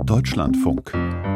Deutschlandfunk.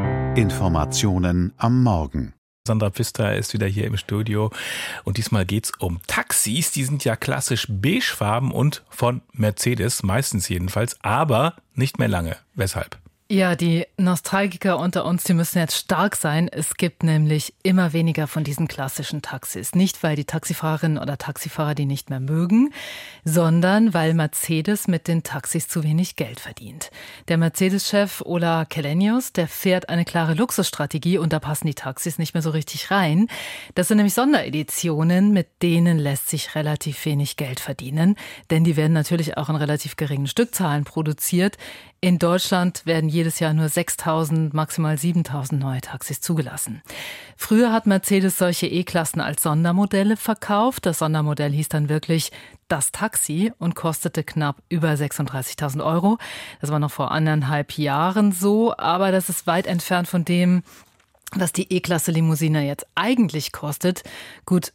Informationen am Morgen. Sandra Pfister ist wieder hier im Studio und diesmal geht's um Taxis. Die sind ja klassisch beigefarben und von Mercedes, meistens jedenfalls, aber nicht mehr lange. Weshalb? Ja, die Nostalgiker unter uns, die müssen jetzt stark sein. Es gibt nämlich immer weniger von diesen klassischen Taxis. Nicht, weil die Taxifahrerinnen oder Taxifahrer die nicht mehr mögen, sondern weil Mercedes mit den Taxis zu wenig Geld verdient. Der Mercedes-Chef Ola Källenius, der fährt eine klare Luxusstrategie und da passen die Taxis nicht mehr so richtig rein. Das sind nämlich Sondereditionen, mit denen lässt sich relativ wenig Geld verdienen, denn die werden natürlich auch in relativ geringen Stückzahlen produziert. In Deutschland werden jedes Jahr nur 6.000, maximal 7.000 neue Taxis zugelassen. Früher hat Mercedes solche E-Klassen als Sondermodelle verkauft. Das Sondermodell hieß dann wirklich das Taxi und kostete knapp über 36.000 Euro. Das war noch vor 1,5 Jahren so, aber das ist weit entfernt von dem, was die E-Klasse Limousine jetzt eigentlich kostet, gut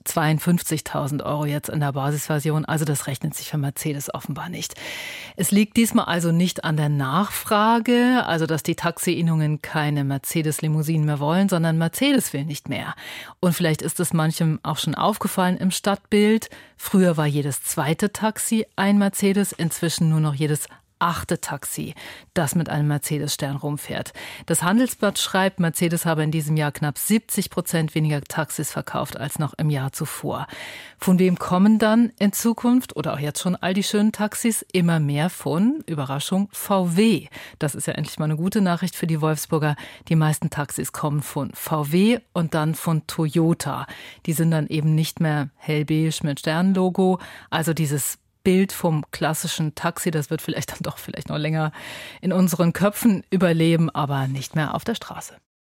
52.000 Euro jetzt in der Basisversion. Also das rechnet sich für Mercedes offenbar nicht. Es liegt diesmal also nicht an der Nachfrage, also dass die Taxi-Innungen keine Mercedes-Limousinen mehr wollen, sondern Mercedes will nicht mehr. Und vielleicht ist es manchem auch schon aufgefallen im Stadtbild. Früher war jedes zweite Taxi ein Mercedes, inzwischen nur noch jedes 8. Taxi, das mit einem Mercedes-Stern rumfährt. Das Handelsblatt schreibt, Mercedes habe in diesem Jahr knapp 70% weniger Taxis verkauft als noch im Jahr zuvor. Von wem kommen dann in Zukunft oder auch jetzt schon all die schönen Taxis? Immer mehr von, Überraschung, VW. Das ist ja endlich mal eine gute Nachricht für die Wolfsburger. Die meisten Taxis kommen von VW und dann von Toyota. Die sind dann eben nicht mehr hellbeige mit Sternlogo, also dieses Bild vom klassischen Taxi, das wird vielleicht noch länger in unseren Köpfen überleben, aber nicht mehr auf der Straße.